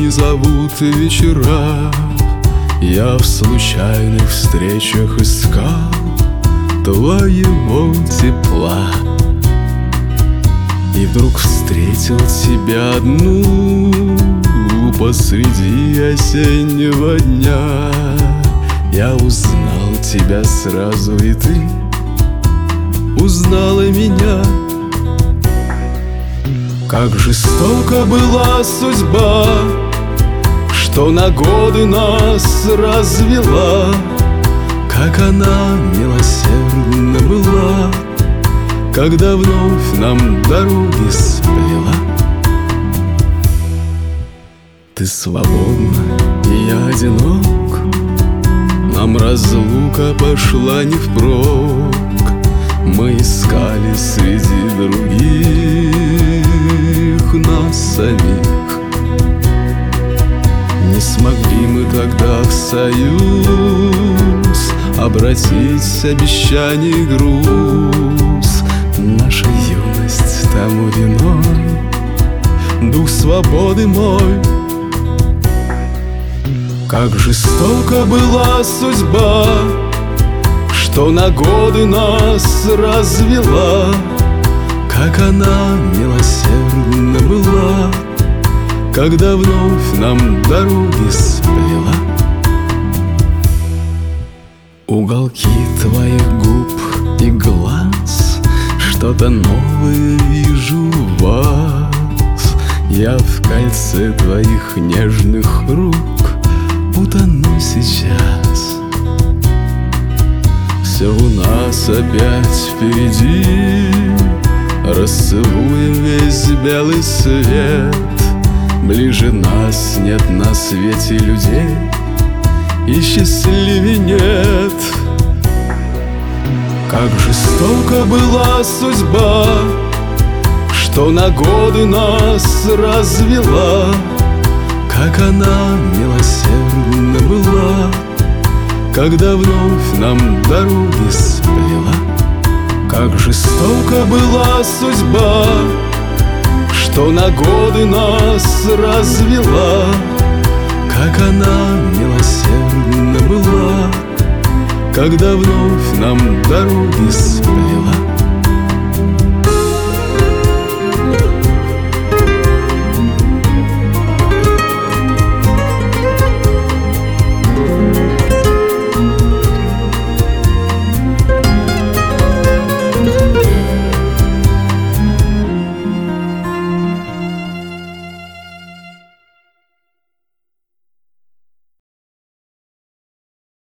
зовут вечера. Я в случайных встречах искал твоего тепла, и вдруг встретил тебя одну посреди осеннего дня. Я узнал тебя сразу, и ты узнала меня. Как жестоко была судьба, что на годы нас развела. Как она милосердна была, когда вновь нам дороги сплела. Ты свободна, и я одинок, нам разлука пошла не впрок. Мы искали среди других нас самих. Не смогли мы тогда в союз обратить обещаний груз. Наша юность тому виной, дух свободы мой. Как жестоко была судьба, что на годы нас развела. Как она милосердна была, когда вновь нам дороги сплела. Уголки твоих губ и глаз, что-то новое вижу в вас. Я в кольце твоих нежных рук утону сейчас. Все у нас опять впереди, расцелуем весь белый свет. Ближе нас нет на свете людей, и счастливее нет. Как жестоко была судьба, что на годы нас развела. Как она милосердна была, когда вновь нам дороги сплела. Как жестоко была судьба, что на годы нас развела. Как она милосердна была, когда вновь нам дороги сплела.